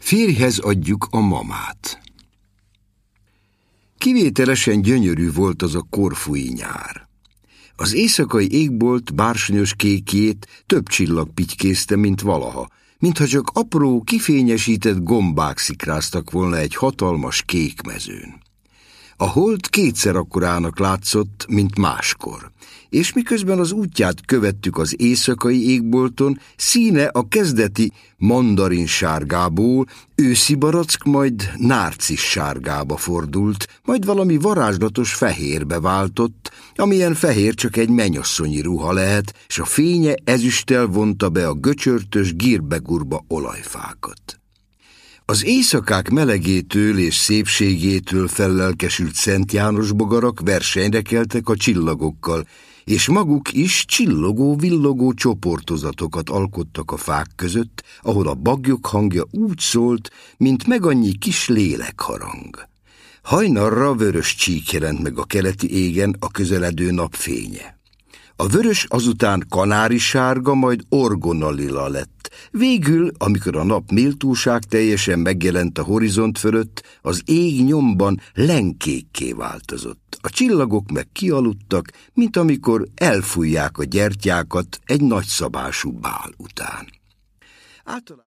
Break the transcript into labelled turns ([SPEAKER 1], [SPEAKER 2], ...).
[SPEAKER 1] Férjhez adjuk a mamát. Kivételesen gyönyörű volt az a korfui nyár. Az éjszakai égbolt bársonyos kékjét több csillag pitykézte, mint valaha, mintha csak apró, kifényesített gombák szikráztak volna egy hatalmas kék mezőn. A hold kétszer akkorának látszott, mint máskor, és miközben az útját követtük az éjszakai égbolton, színe a kezdeti mandarinsárgából őszi barack, majd nárcisz sárgába fordult, majd valami varázslatos fehérbe váltott, amilyen fehér csak egy mennyasszonyi ruha lehet, és a fénye ezüsttel vonta be a göcsörtös gírbegurba olajfákat. Az éjszakák melegétől és szépségétől fellelkesült Szent János bogarak versenyre keltek a csillagokkal, és maguk is csillogó-villogó csoportozatokat alkottak a fák között, ahol a baglyok hangja úgy szólt, mint megannyi kis lélekharang. Hajnalra vörös csík jelent meg a keleti égen a közeledő napfénye. A vörös azután kanárisárga, majd orgonalila lett. Végül, amikor a nap méltóság teljesen megjelent a horizont fölött, az ég nyomban lenkékké változott. A csillagok meg kialudtak, mint amikor elfújják a gyertyákat egy nagyszabású bál után.